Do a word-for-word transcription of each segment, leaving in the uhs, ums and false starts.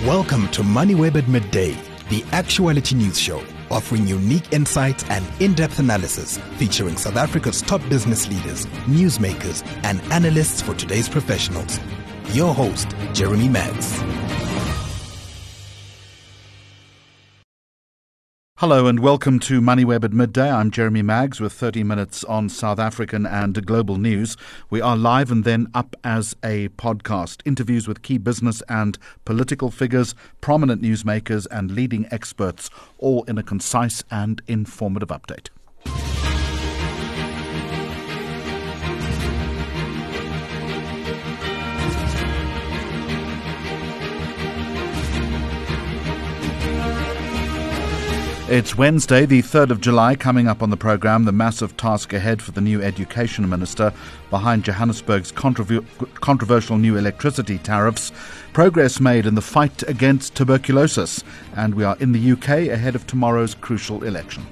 Welcome to MoneyWeb at Midday, the actuality news show, offering unique insights and in-depth analysis featuring South Africa's top business leaders, newsmakers, and analysts for today's professionals. Your host, Jeremy Maggs. Hello and welcome to MoneyWeb at Midday. I'm Jeremy Maggs with thirty minutes on South African and global news. We are live and then up as a podcast. Interviews with key business and political figures, prominent newsmakers and leading experts, all in a concise and informative update. It's Wednesday, the third of July. Coming up on the programme, the massive task ahead for the new education minister behind Johannesburg's controver- controversial new electricity tariffs, progress made in the fight against tuberculosis, and we are in the U K ahead of tomorrow's crucial election.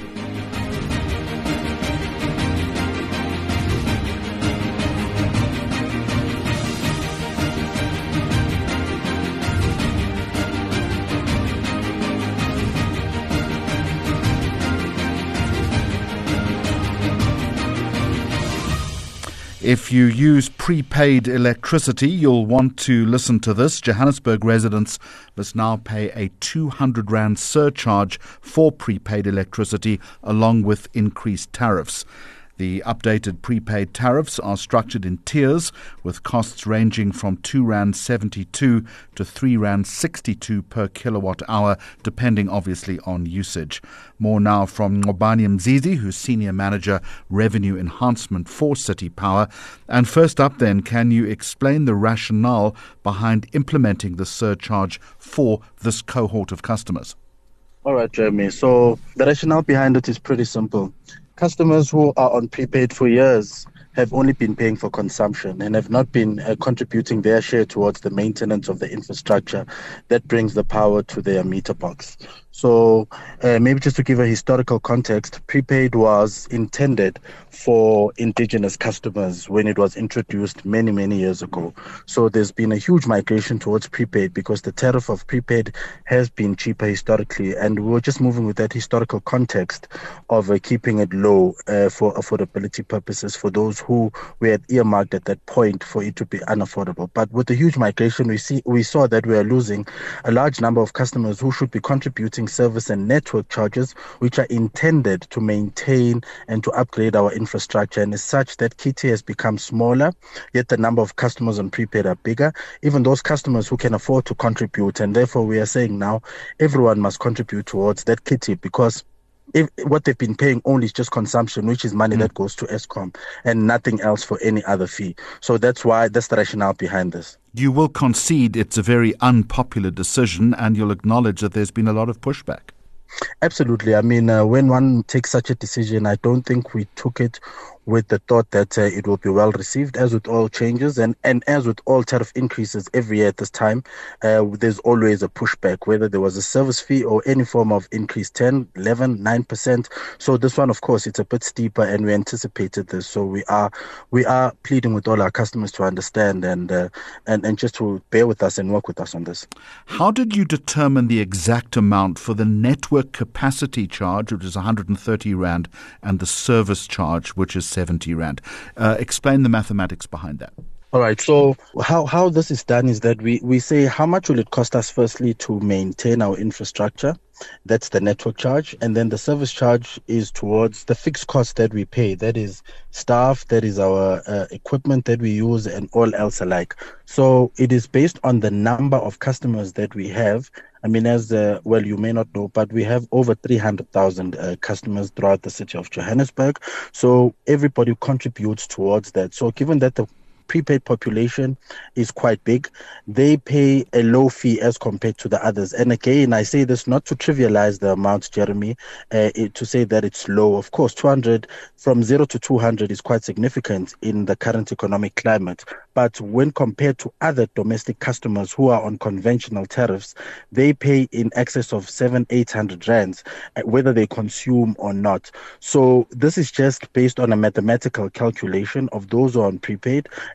If you use prepaid electricity, you'll want to listen to this. Johannesburg residents must now pay a two hundred rand surcharge for prepaid electricity, along with increased tariffs. The updated prepaid tariffs are structured in tiers, with costs ranging from two rand seventy-two to three rand sixty-two per kilowatt hour, depending obviously on usage. More now from Ngobani Mzizi, who's Senior Manager Revenue Enhancement for City Power. And first up then, can you explain the rationale behind implementing the surcharge for this cohort of customers? All right, Jeremy. So the rationale behind it is pretty simple. Customers who are on prepaid for years have only been paying for consumption and have not been uh, contributing their share towards the maintenance of the infrastructure that brings the power to their meter box. So uh, maybe just to give a historical context, prepaid was intended for indigenous customers when it was introduced many, many years ago. So there's been a huge migration towards prepaid because the tariff of prepaid has been cheaper historically. And we were just moving with that historical context of uh, keeping it low uh, for affordability purposes for those who were earmarked at that point for it to be unaffordable. But with the huge migration, we see we saw that we are losing a large number of customers who should be contributing service and network charges, which are intended to maintain and to upgrade our infrastructure. And as such, that kitty has become smaller, yet the number of customers on prepaid are bigger, even those customers who can afford to contribute. And therefore, we are saying now everyone must contribute towards that kitty, because if what they've been paying only is just consumption, which is money mm. that goes to Eskom and nothing else for any other fee. So that's why, that's the rationale behind this. You will concede it's a very unpopular decision, and you'll acknowledge that there's been a lot of pushback. Absolutely. I mean, uh, when one takes such a decision, I don't think we took it with the thought that uh, it will be well received. As with all changes and, and as with all tariff increases every year at this time, uh, there's always a pushback, whether there was a service fee or any form of increase, ten, eleven, nine percent. So this one, of course, it's a bit steeper, and we anticipated this. So we are we are pleading with all our customers to understand and, uh, and, and just to bear with us and work with us on this. How did you determine the exact amount for the network capacity charge, which is one hundred thirty rand, and the service charge, which is seventy rand? Uh, explain the mathematics behind that. All right. So how, how this is done is that we, we say how much will it cost us firstly to maintain our infrastructure. That's the network charge. And then the service charge is towards the fixed cost that we pay. That is staff, that is our uh, equipment that we use, and all else alike. So it is based on the number of customers that we have. I mean, as uh, well, you may not know, but we have over three hundred thousand uh, customers throughout the city of Johannesburg. So everybody contributes towards that. So given that the prepaid population is quite big, they pay a low fee as compared to the others. And again, I say this not to trivialize the amount, Jeremy, uh, it, to say that it's low. Of course, two hundred from zero to two hundred is quite significant in the current economic climate. But when compared to other domestic customers who are on conventional tariffs, they pay in excess of seven, eight hundred rands, whether they consume or not. So this is just based on a mathematical calculation of those who are on prepaid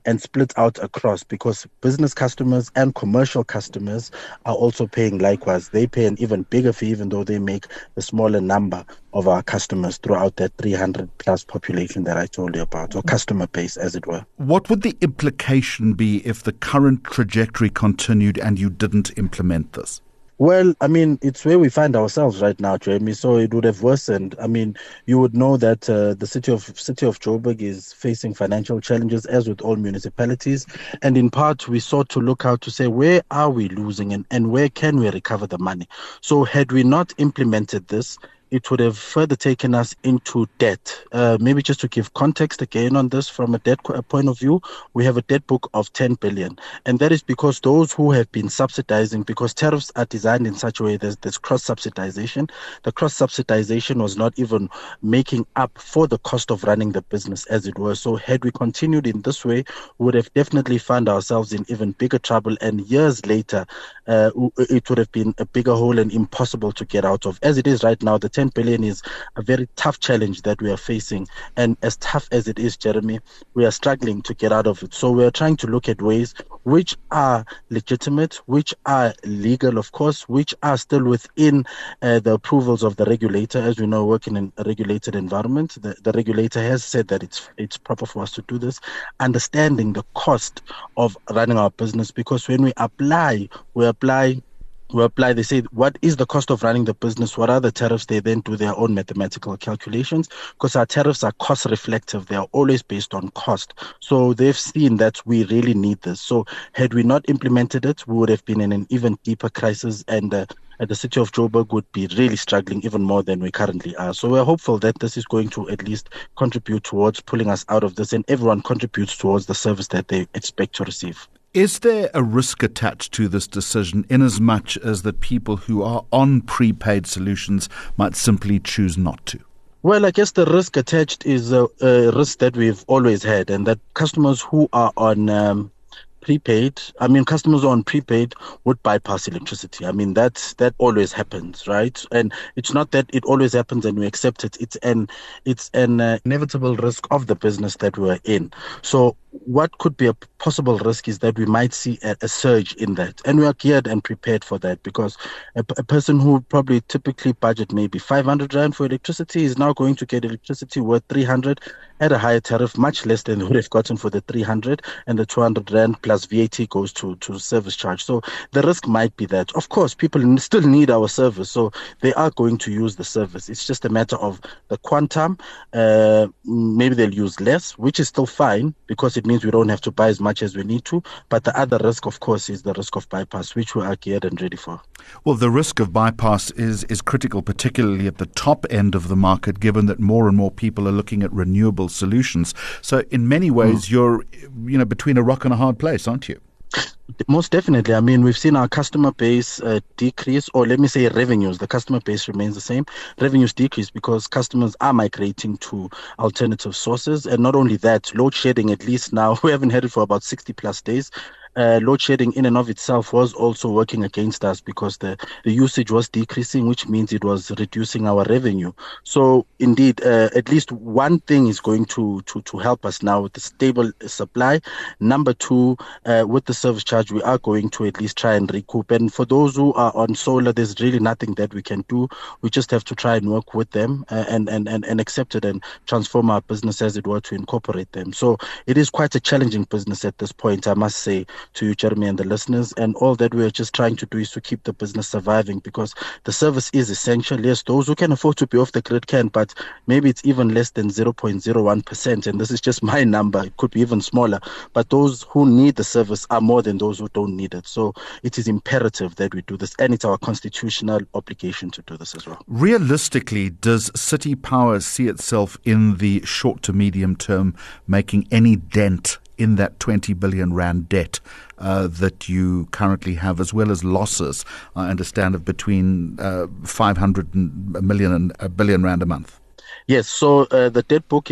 and split out across, because business customers and commercial customers are also paying likewise. They pay an even bigger fee, even though they make a smaller number of our customers throughout that three hundred plus population that I told you about, or customer base, as it were. What would the implication be if the current trajectory continued and you didn't implement this? Well, I mean, it's where we find ourselves right now, Jeremy. So it would have worsened. I mean, you would know that uh, the city of city of Joburg is facing financial challenges, as with all municipalities. And in part, we sought to look out to say, where are we losing and, and where can we recover the money? So had we not implemented this, it would have further taken us into debt. Uh, maybe just to give context again on this from a debt point of view, we have a debt book of ten billion. And that is because those who have been subsidizing, because tariffs are designed in such a way that there's cross-subsidization. The cross-subsidization was not even making up for the cost of running the business, as it were. So had we continued in this way, we would have definitely found ourselves in even bigger trouble. And years later, uh, it would have been a bigger hole and impossible to get out of. As it is right now, the ten billion is a very tough challenge that we are facing, and as tough as it is, Jeremy, we are struggling to get out of it. So we are trying to look at ways which are legitimate, which are legal, of course, which are still within uh, the approvals of the regulator. As we know, working in a regulated environment, the, the regulator has said that it's it's proper for us to do this, understanding the cost of running our business, because when we apply, we apply We apply, they say, what is the cost of running the business? What are the tariffs? They then do their own mathematical calculations, because our tariffs are cost reflective. They are always based on cost. So they've seen that we really need this. So had we not implemented it, we would have been in an even deeper crisis, and uh, the city of Joburg would be really struggling even more than we currently are. So we're hopeful that this is going to at least contribute towards pulling us out of this, and everyone contributes towards the service that they expect to receive. Is there a risk attached to this decision, in as much as that people who are on prepaid solutions might simply choose not to? Well, I guess the risk attached is a, a risk that we've always had, and that customers who are on um, prepaid, I mean, customers on prepaid would bypass electricity. I mean, that that always happens, right? And it's not that it always happens and we accept it. It's an it's an uh, inevitable risk of the business that we're in. So what could be a possible risk is that we might see a, a surge in that, and we are geared and prepared for that, because a, a person who probably typically budget maybe five hundred rand for electricity is now going to get electricity worth three hundred at a higher tariff, much less than they would have gotten for the three hundred, and the two hundred rand plus V A T goes to, to service charge. So the risk might be that. Of course, people still need our service, so they are going to use the service. It's just a matter of the quantum. Uh, maybe they'll use less, which is still fine, because it means we don't have to buy as much as we need to. But the other risk, of course, is the risk of bypass, which we are geared and ready for. Well, the risk of bypass is, is critical, particularly at the top end of the market, given that more and more people are looking at renewable solutions. So in many ways, mm. you're you know between a rock and a hard place, aren't you? Most definitely. I mean, we've seen our customer base uh, decrease, or let me say revenues. The customer base remains the same. Revenues decrease because customers are migrating to alternative sources. And not only that, load shedding, at least now, we haven't had it for about sixty plus days. Uh, load shedding in and of itself was also working against us, because the, the usage was decreasing, which means it was reducing our revenue. So indeed, uh, at least one thing is going to, to, to help us now with the stable supply. Number two, uh, with the service charge, we are going to at least try and recoup. And for those who are on solar, there's really nothing that we can do. We just have to try and work with them uh, and, and, and, and accept it and transform our business, as it were, to incorporate them. So it is quite a challenging business at this point, I must say, to you, Jeremy, and the listeners. And all that we are just trying to do is to keep the business surviving, because the service is essential. Yes, those who can afford to be off the grid can, but maybe it's even less than zero point zero one percent. And this is just my number. It could be even smaller. But those who need the service are more than those who don't need it. So it is imperative that we do this. And it's our constitutional obligation to do this as well. Realistically, does City Power see itself in the short to medium term making any dent in that twenty billion rand debt uh, that you currently have, as well as losses, I understand, of between uh, five hundred million and a billion rand a month? Yes, so uh, the debt book is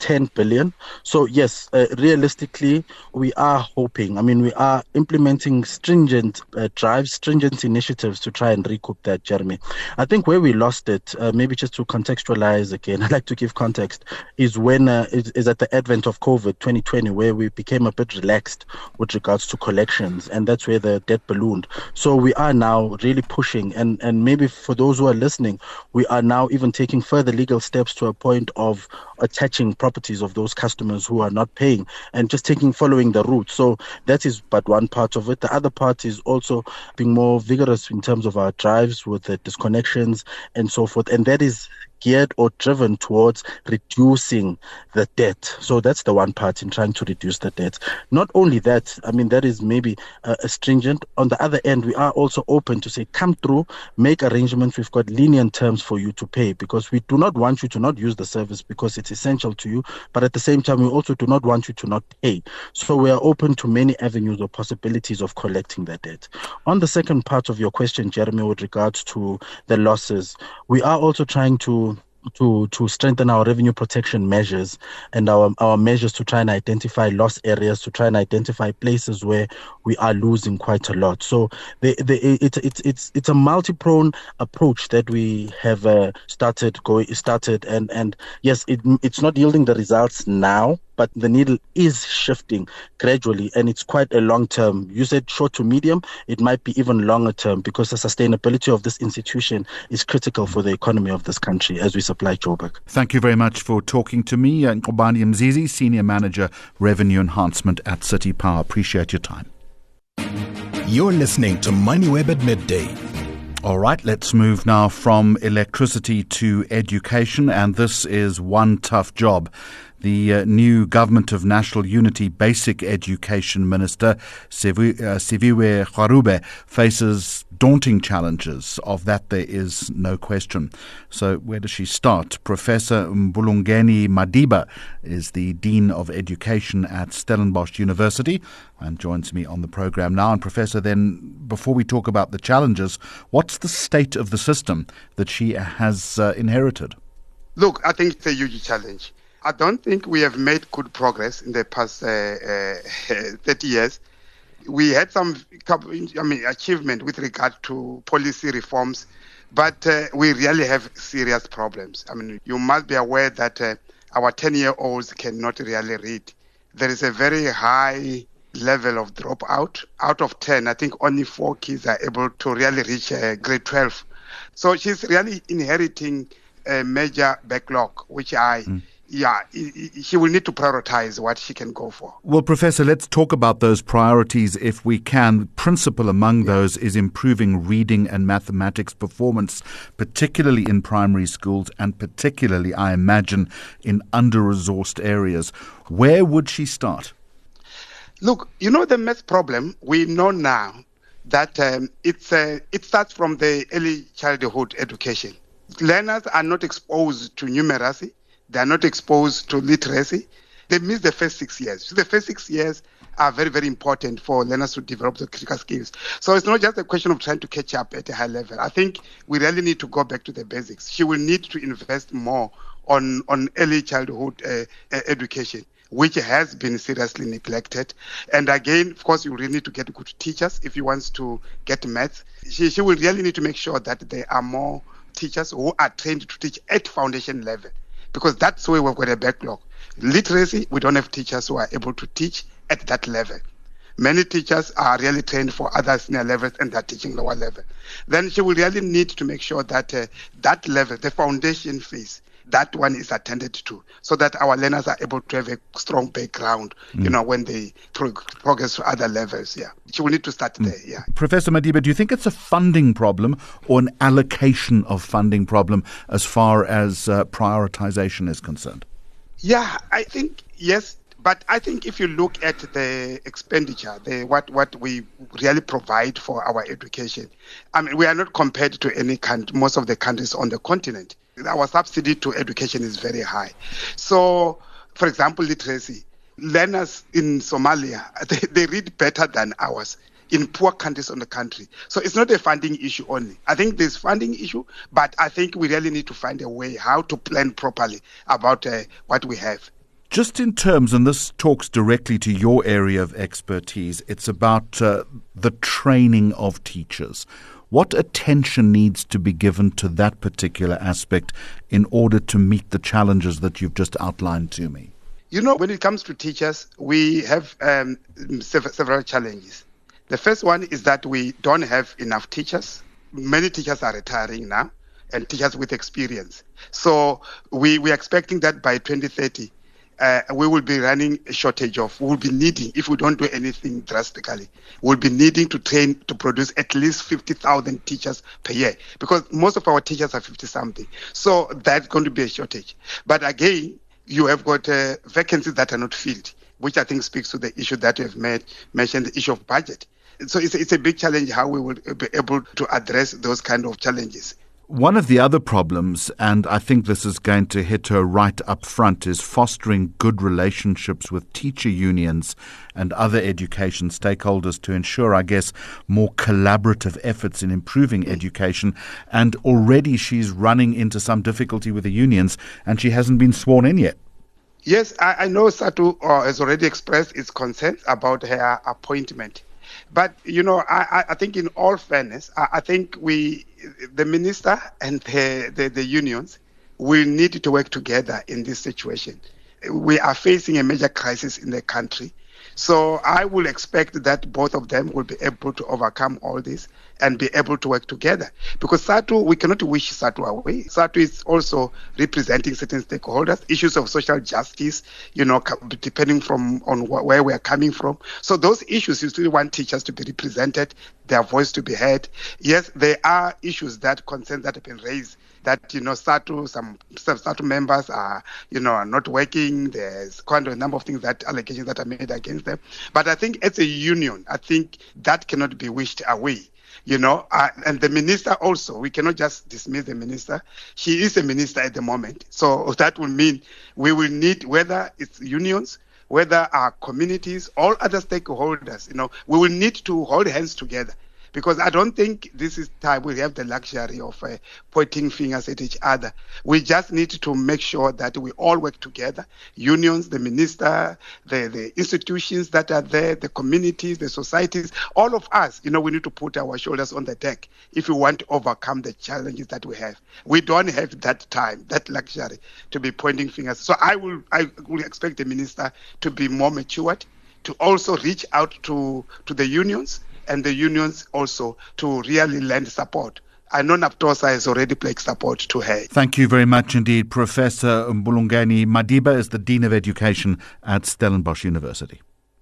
ten billion. So yes, uh, realistically, we are hoping, I mean, we are implementing stringent uh, drives, stringent initiatives to try and recoup that, Jeremy. I think where we lost it, uh, maybe just to contextualize again, I like to give context, is when uh, is, is at the advent of COVID twenty twenty, where we became a bit relaxed with regards to collections, and that's where the debt ballooned. So we are now really pushing, and, and maybe for those who are listening, we are now even taking further legal steps to a point of attaching properties of those customers who are not paying and just taking following the route. So that is but one part of it. The other part is also being more vigorous in terms of our drives with the disconnections and so forth, and that is geared or driven towards reducing the debt. So that's the one part in trying to reduce the debt. Not only that, I mean, that is maybe uh, stringent. On the other end, we are also open to say, come through, make arrangements. We've got lenient terms for you to pay, because we do not want you to not use the service because it's essential to you. But at the same time, we also do not want you to not pay. So we are open to many avenues or possibilities of collecting that debt. On the second part of your question, Jeremy, with regards to the losses, we are also trying to to to strengthen our revenue protection measures and our, our measures to try and identify loss areas, to try and identify places where we are losing quite a lot. So the, the, it, it, it's it's a multi-pronged approach that we have uh, started going started and and yes, it it's not yielding the results now, but the needle is shifting gradually, and it's quite a long term. You said short to medium, it might be even longer term, because the sustainability of this institution is critical for the economy of this country as we supply Joburg. Thank you very much for talking to me. Nkobani Mzizi, Senior Manager, Revenue Enhancement at City Power. Appreciate your time. You're listening to MoneyWeb at midday. All right, let's move now from electricity to education, and this is one tough job. The uh, new Government of National Unity Basic Education Minister, Siviwe uh, Siviwe Kgarube, faces daunting challenges. Of that, there is no question. So where does she start? Professor Mbulungeni Madiba is the Dean of Education at Stellenbosch University and joins me on the program now. And Professor, then, before we talk about the challenges, what's the state of the system that she has uh, inherited? Look, I think it's a huge challenge. I don't think we have made good progress in the past uh, uh, thirty years. We had some, I mean, achievement with regard to policy reforms, but uh, we really have serious problems. I mean, you must be aware that uh, our ten-year-olds cannot really read. There is a very high level of dropout. Out of ten, I think only four kids are able to really reach uh, grade twelve. So she's really inheriting a major backlog, which I... Mm. Yeah, she will need to prioritize what she can go for. Well, Professor, let's talk about those priorities if we can. Principal among those is improving reading and mathematics performance, particularly in primary schools and particularly, I imagine, in under-resourced areas. Where would she start? Look, you know the math problem, we know now that um, it's uh, it starts from the early childhood education. Learners are not exposed to numeracy. They are not exposed to literacy. They miss the first six years. So the first six years are very, very important for learners to develop the critical skills. So it's not just a question of trying to catch up at a high level. I think we really need to go back to the basics. She will need to invest more on, on early childhood uh, education, which has been seriously neglected. And again, of course, you really need to get good teachers if you want to get maths. She, she will really need to make sure that there are more teachers who are trained to teach at foundation level, because that's where we've got a backlog. Literacy, we don't have teachers who are able to teach at that level. Many teachers are really trained for other senior levels and they're teaching lower level. Then she will really need to make sure that uh, that level, the foundation phase, that one is attended to, so that our learners are able to have a strong background, mm. you know, when they pro- progress to other levels. Yeah, she will need to start mm. there. Yeah, Professor Madiba, do you think it's a funding problem or an allocation of funding problem as far as uh, prioritization is concerned? Yeah, I think yes, but I think if you look at the expenditure, the what what we really provide for our education, I mean, we are not compared to any country, most of the countries on the continent. Our subsidy to education is very high. So, for example, literacy. Learners in Somalia, they, they read better than ours in poor countries on the country. So it's not a funding issue only. I think there's funding issue, but I think we really need to find a way how to plan properly about uh, what we have. Just in terms, and this talks directly to your area of expertise, it's about uh, the training of teachers. What attention needs to be given to that particular aspect in order to meet the challenges that you've just outlined to me? You know, when it comes to teachers, we have um, several challenges. The first one is that we don't have enough teachers. Many teachers are retiring now, and teachers with experience. So we, we're expecting that by twenty thirty, Uh, we will be running a shortage of, we will be needing, if we don't do anything drastically, we'll be needing to train, to produce at least fifty thousand teachers per year, because most of our teachers are fifty-something. So that's going to be a shortage. But again, you have got uh, vacancies that are not filled, which I think speaks to the issue that you have made, mentioned, the issue of budget. So it's, it's a big challenge how we will be able to address those kind of challenges. One of the other problems, and I think this is going to hit her right up front, is fostering good relationships with teacher unions and other education stakeholders to ensure, I guess, more collaborative efforts in improving education. And already she's running into some difficulty with the unions, and she hasn't been sworn in yet. Yes, I, I know SADTU uh, has already expressed its concerns about her appointment. But, you know, I, I think in all fairness, I, I think we, the minister and the, the, the unions will need to work together in this situation. We are facing a major crisis in the country. So I will expect that both of them will be able to overcome all this and be able to work together. Because SADTU, we cannot wish SADTU away. SADTU is also representing certain stakeholders, issues of social justice, you know, depending from on wh- where we are coming from. So those issues, you still want teachers to be represented, their voice to be heard. Yes, there are issues that concerns that have been raised, that, you know, SADTU, some, some SADTU members are, you know, are not working. There's quite a number of things, that allegations that are made against them. But I think as a union, I think that cannot be wished away. You know, uh, and the minister also, we cannot just dismiss the minister. She is a minister at the moment. So that will mean we will need, whether it's unions, whether our communities, all other stakeholders, you know, we will need to hold hands together. Because I don't think this is time we have the luxury of uh, pointing fingers at each other. We just need to make sure that we all work together. Unions, the minister, the, the institutions that are there, the communities, the societies, all of us, you know, we need to put our shoulders on the deck if we want to overcome the challenges that we have. We don't have that time, that luxury to be pointing fingers. So I will, I will expect the minister to be more matured, to also reach out to, to the unions, and the unions also to really lend support. I know NAPTOSA has already pledged support to her. Thank you very much indeed. Professor Mbulungani Madiba is the Dean of Education at Stellenbosch University.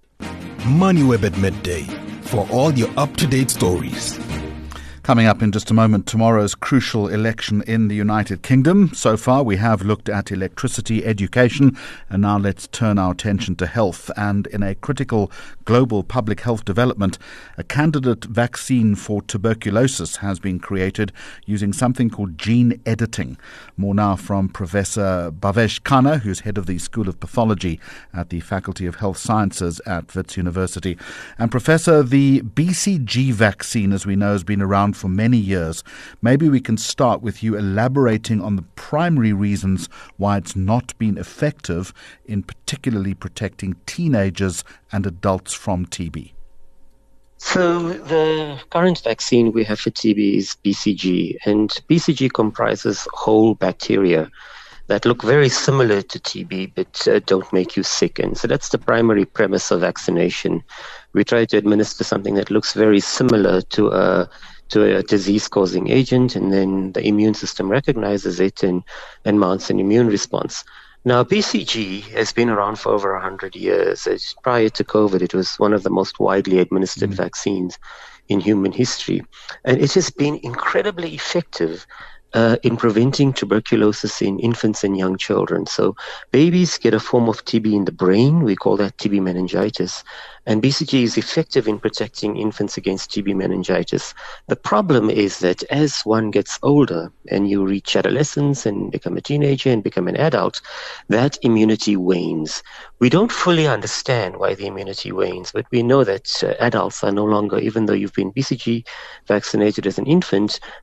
MoneyWeb at midday for all your up-to-date stories. Coming up in just a moment, tomorrow's crucial election in the United Kingdom. So far, we have looked at electricity, education, and now let's turn our attention to health. And in a critical global public health development, a candidate vaccine for tuberculosis has been created using something called gene editing. More now from Professor Bhavesh Khanna, who's head of the School of Pathology at the Faculty of Health Sciences at Wits University. And Professor, the B C G vaccine, as we know, has been around for many years. Maybe we can start with you elaborating on the primary reasons why it's not been effective in particularly protecting teenagers and adults from T B. So the current vaccine we have for T B is B C G, and B C G comprises whole bacteria that look very similar to T B but uh, don't make you sick. And so that's the primary premise of vaccination. We try to administer something that looks very similar to a to a disease-causing agent, and then the immune system recognizes it and, and mounts an immune response. Now, B C G has been around for over one hundred years. It's, prior to COVID, it was one of the most widely administered mm. vaccines in human history. And it has been incredibly effective Uh, in preventing tuberculosis in infants and young children. So babies get a form of T B in the brain. We call that T B meningitis. And B C G is effective in protecting infants against T B meningitis. The problem is that as one gets older and you reach adolescence and become a teenager and become an adult, that immunity wanes. We don't fully understand why the immunity wanes, but we know that uh, adults are no longer, even though you've been B C G vaccinated as an infant, many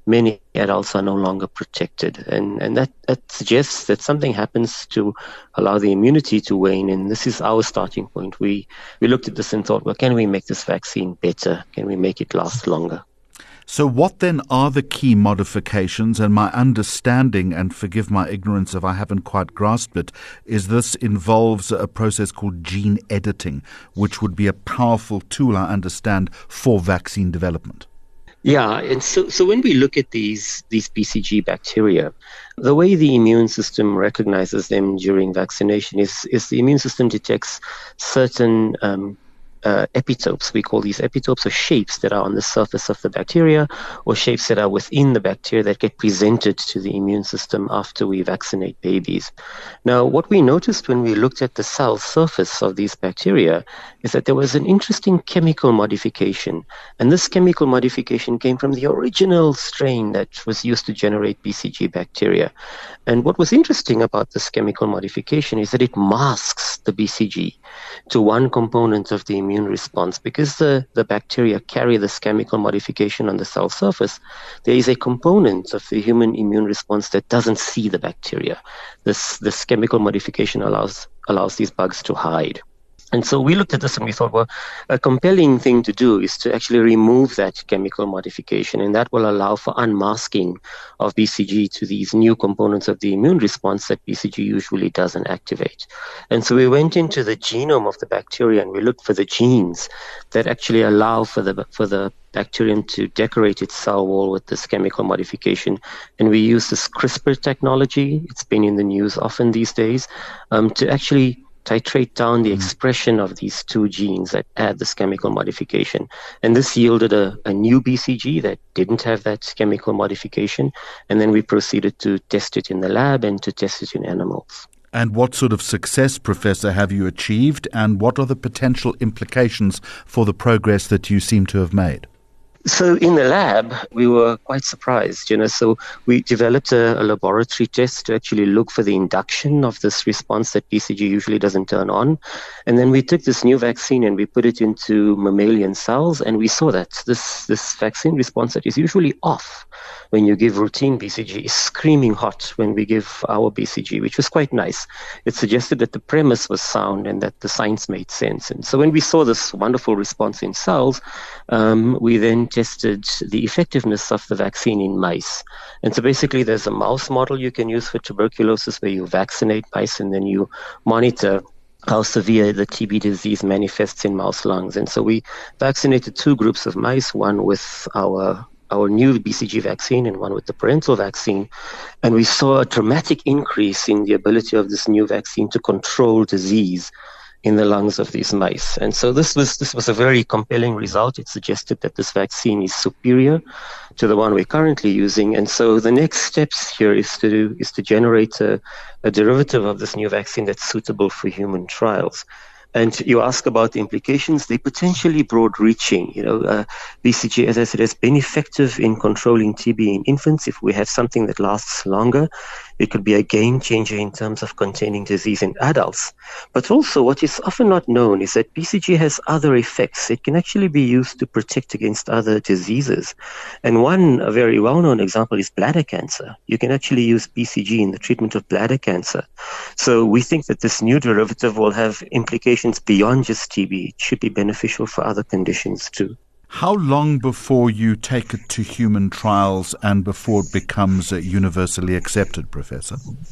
adults are no longer protected. And, and that, that suggests that something happens to allow the immunity to wane. And this is our starting point. We, we looked at this and thought, well, can we make this vaccine better? Can we make it last longer? So what then are the key modifications? And my understanding, and forgive my ignorance if I haven't quite grasped it, is this involves a process called gene editing, which would be a powerful tool, I understand, for vaccine development. Yeah, and so, so when we look at these these B C G bacteria, the way the immune system recognizes them during vaccination is, is the immune system detects certain um, Uh, epitopes. We call these epitopes or shapes that are on the surface of the bacteria, or shapes that are within the bacteria that get presented to the immune system after we vaccinate babies. Now, what we noticed when we looked at the cell surface of these bacteria is that there was an interesting chemical modification. And this chemical modification came from the original strain that was used to generate B C G bacteria. And what was interesting about this chemical modification is that it masks the B C G to one component of the immune response. Because the, the bacteria carry this chemical modification on the cell surface, there is a component of the human immune response that doesn't see the bacteria. This, this chemical modification allows, allows these bugs to hide. And so we looked at this and we thought, well, a compelling thing to do is to actually remove that chemical modification, and that will allow for unmasking of B C G to these new components of the immune response that B C G usually doesn't activate. And so we went into the genome of the bacteria and we looked for the genes that actually allow for the for the bacterium to decorate its cell wall with this chemical modification. And we use this CRISPR technology, it's been in the news often these days, um, to actually titrate down the expression of these two genes that add this chemical modification. And this yielded a, a new B C G that didn't have that chemical modification. And then we proceeded to test it in the lab and to test it in animals. And what sort of success, Professor, have you achieved? And what are the potential implications for the progress that you seem to have made? So in the lab, we were quite surprised, you know, so we developed a, a laboratory test to actually look for the induction of this response that B C G usually doesn't turn on. And then we took this new vaccine and we put it into mammalian cells, and we saw that this, this vaccine response that is usually off when you give routine B C G is screaming hot when we give our B C G, which was quite nice. It suggested that the premise was sound and that the science made sense. And so when we saw this wonderful response in cells, um, we then tested the effectiveness of the vaccine in mice. And so basically there's a mouse model you can use for tuberculosis where you vaccinate mice and then you monitor how severe the T B disease manifests in mouse lungs. And so we vaccinated two groups of mice, one with our our new B C G vaccine and one with the parental vaccine. And we saw a dramatic increase in the ability of this new vaccine to control disease in the lungs of these mice. And so this was this was a very compelling result. It suggested that this vaccine is superior to the one we're currently using. And so the next steps here is to do, is to generate a, a derivative of this new vaccine that's suitable for human trials. And you ask about the implications, they're potentially broad-reaching. You know, uh, B C G, as I said, has been effective in controlling T B in infants. If we have something that lasts longer, it could be a game changer in terms of containing disease in adults. But also what is often not known is that B C G has other effects. It can actually be used to protect against other diseases. And one a very well-known example is bladder cancer. You can actually use B C G in the treatment of bladder cancer. So we think that this new derivative will have implications beyond just T B. It should be beneficial for other conditions too. How long before you take it to human trials and before it becomes uh, universally accepted, Professor?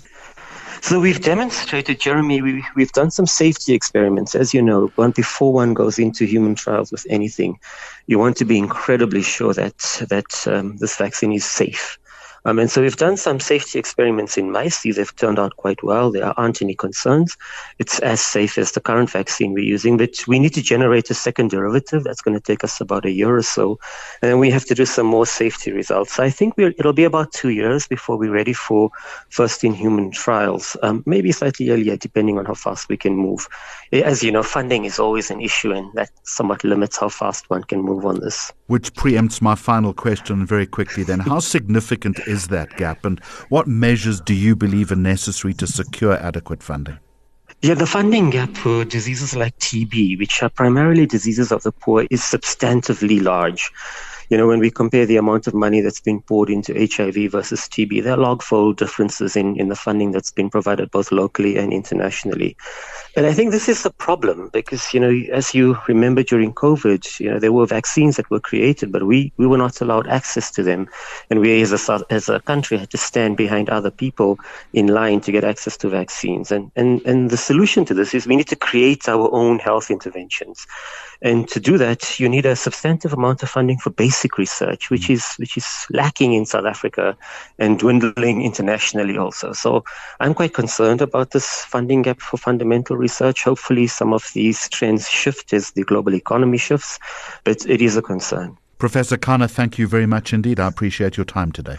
So we've demonstrated, Jeremy, we, we've done some safety experiments. As you know, one, before one goes into human trials with anything, you want to be incredibly sure that, that um, this vaccine is safe. Um, and so we've done some safety experiments in mice. These have turned out quite well. There aren't any concerns. It's as safe as the current vaccine we're using, but we need to generate a second derivative. That's going to take us about a year or so. And then we have to do some more safety results. I think we're, it'll be about two years before we're ready for first-in-human trials, um, maybe slightly earlier, depending on how fast we can move. As you know, funding is always an issue, and that somewhat limits how fast one can move on this. Which preempts my final question very quickly then. How significant is that gap, and what measures do you believe are necessary to secure adequate funding? Yeah, the funding gap for diseases like T B, which are primarily diseases of the poor, is substantively large. You know, when we compare the amount of money that's been poured into H I V versus T B, there are logfold differences in, in the funding that's been provided both locally and internationally. And I think this is a problem because, you know, as you remember during COVID, you know, there were vaccines that were created, but we, we were not allowed access to them. And we as a, as a country had to stand behind other people in line to get access to vaccines. And, and, and the solution to this is we need to create our own health interventions. And to do that, you need a substantive amount of funding for basic research, which is which is lacking in South Africa and dwindling internationally also. So I'm quite concerned about this funding gap for fundamental research. Hopefully some of these trends shift as the global economy shifts, but it is a concern. Professor Khanna, thank you very much indeed. I appreciate your time today.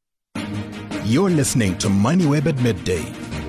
You're listening to MoneyWeb at midday.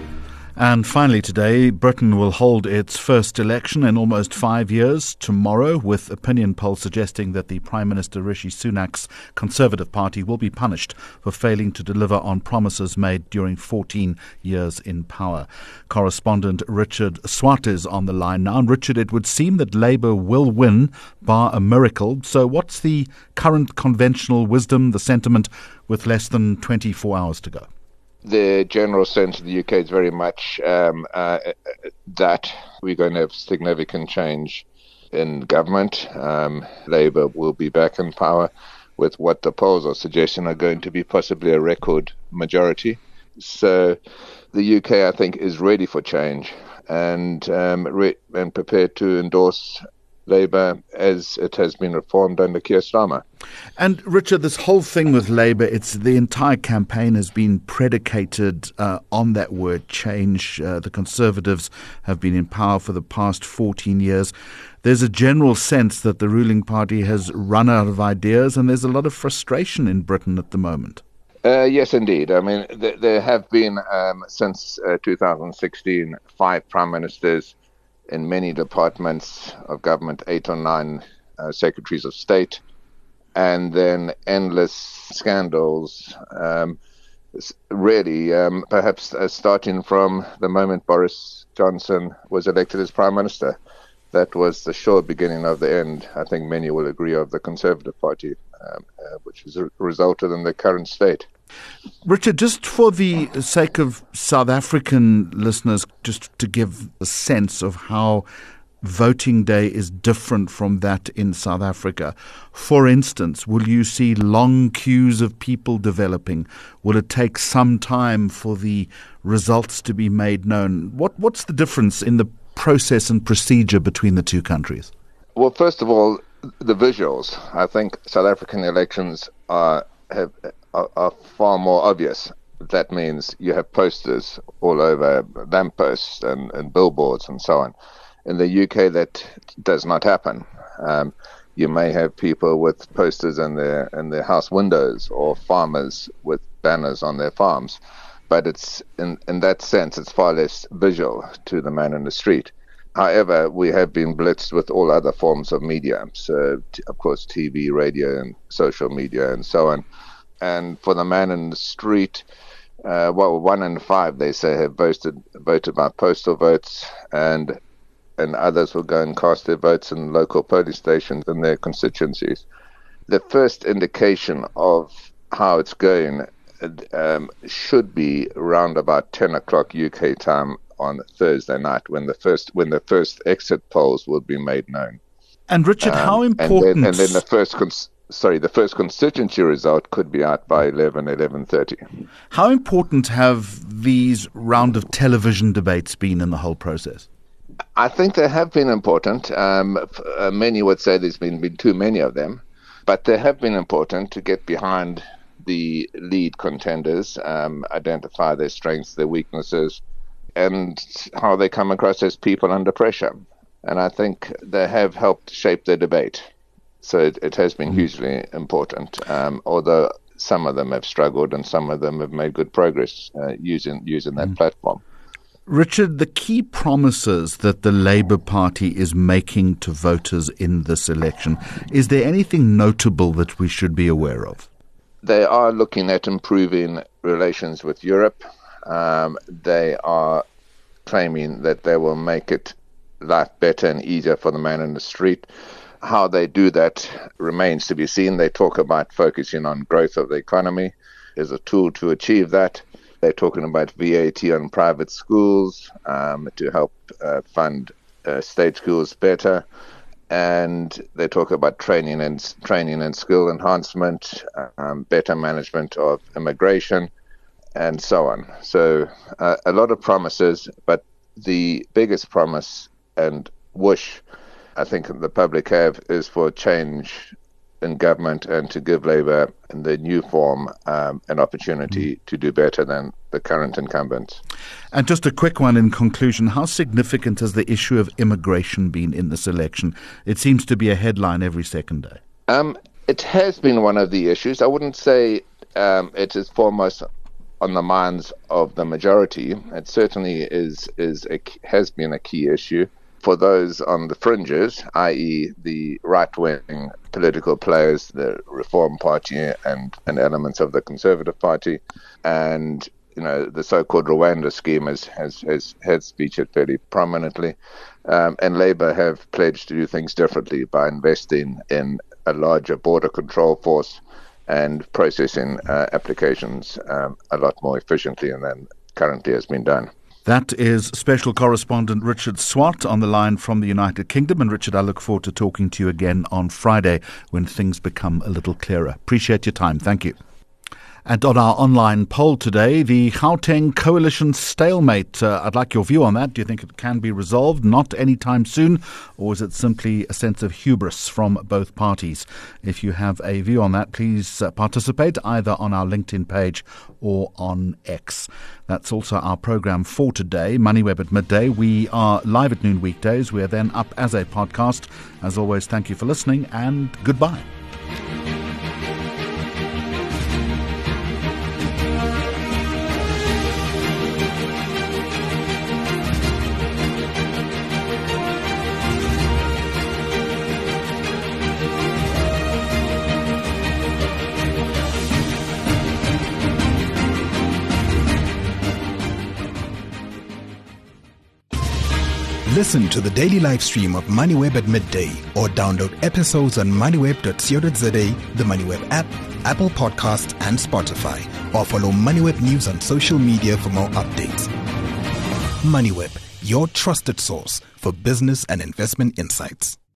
And finally today, Britain will hold its first election in almost five years tomorrow, with opinion polls suggesting that the Prime Minister Rishi Sunak's Conservative Party will be punished for failing to deliver on promises made during fourteen years in power. Correspondent Richard Swart is on the line now. And Richard, it would seem that Labour will win, bar a miracle. So what's the current conventional wisdom, the sentiment, with less than twenty-four hours to go? The general sense of the U K is very much um, uh, that we're going to have significant change in government. Um, Labour will be back in power with what the polls are suggesting are going to be possibly a record majority. So the U K, I think, is ready for change and um, re- and prepared to endorse Labour as it has been reformed under Keir Starmer. And Richard, this whole thing with Labour, it's the entire campaign has been predicated uh, on that word change. Uh, the Conservatives have been in power for the past fourteen years. There's a general sense that the ruling party has run out of ideas, and there's a lot of frustration in Britain at the moment. Uh, yes, indeed. I mean, th- there have been, um, since uh, two thousand sixteen, five prime ministers in many departments of government, eight or nine uh, secretaries of state, and then endless scandals, um, really, um, perhaps uh, starting from the moment Boris Johnson was elected as Prime Minister. That was the sure beginning of the end, I think many will agree, of the Conservative Party, um, uh, which has resulted in the current state. Richard, just for the sake of South African listeners, just to give a sense of how voting day is different from that in South Africa. For instance, will you see long queues of people developing? Will it take some time for the results to be made known? What What's the difference in the process and procedure between the two countries? Well, first of all, the visuals. I think South African elections are have are, are far more obvious. That means you have posters all over, lampposts and, and billboards and so on. In the U K, that does not happen. Um, you may have people with posters in their in their house windows, or farmers with banners on their farms, but it's in in that sense it's far less visual to the man in the street. However, we have been blitzed with all other forms of media, so t- of course T V, radio, and social media, and so on. And for the man in the street, uh, well, one in five, they say, have voted voted by postal votes, and and others will go and cast their votes in local polling stations in their constituencies. The first indication of how it's going um, should be around about ten o'clock U K time on Thursday night, when the first when the first exit polls will be made known. And Richard, um, how important? And then, and then the first cons- sorry, the first constituency result could be out by eleven, eleven thirty. How important have these round of television debates been in the whole process? I think they have been important. Um, uh, many would say there's been, been too many of them, but they have been important to get behind the lead contenders, um, identify their strengths, their weaknesses, and how they come across as people under pressure. And I think they have helped shape the debate. So it, it has been hugely important, um, although some of them have struggled and some of them have made good progress uh, using using that mm. platform. Richard, the key promises that the Labour Party is making to voters in this election, is there anything notable that we should be aware of? They are looking at improving relations with Europe. Um, they are claiming that they will make it life better and easier for the man in the street. How they do that remains to be seen. They talk about focusing on growth of the economy as a tool to achieve that. They're talking about V A T on private schools um, to help uh, fund uh, state schools better. And they talk about training and training and skill enhancement, um, better management of immigration, and so on. So uh, a lot of promises, but the biggest promise and wish I think the public have is for change in government and to give Labour in the new form um, an opportunity mm. to do better than the current incumbents. And just a quick one in conclusion, how significant has the issue of immigration been in this election? It seems to be a headline every second day. Um, it has been one of the issues. I wouldn't say um, it is foremost on the minds of the majority. It certainly is, is a, has been a key issue for those on the fringes, that is the right-wing political players, the Reform Party and, and elements of the Conservative Party. And, you know, the so-called Rwanda scheme has, has, has, has featured fairly prominently. Um, and Labour have pledged to do things differently by investing in a larger border control force and processing uh, applications um, a lot more efficiently than currently has been done. That is Special Correspondent Richard Swart on the line from the United Kingdom. And Richard, I look forward to talking to you again on Friday when things become a little clearer. Appreciate your time. Thank you. And on our online poll today, the Gauteng coalition stalemate. Uh, I'd like your view on that. Do you think it can be resolved? Not anytime soon? Or is it simply a sense of hubris from both parties? If you have a view on that, please uh, participate either on our LinkedIn page or on X. That's also our programme for today, MoneyWeb at midday. We are live at noon weekdays. We are then up as a podcast. As always, thank you for listening and goodbye. Listen to the daily live stream of MoneyWeb at midday or download episodes on moneyweb dot co dot za, the MoneyWeb app, Apple Podcasts and Spotify, or follow MoneyWeb News on social media for more updates. MoneyWeb, your trusted source for business and investment insights.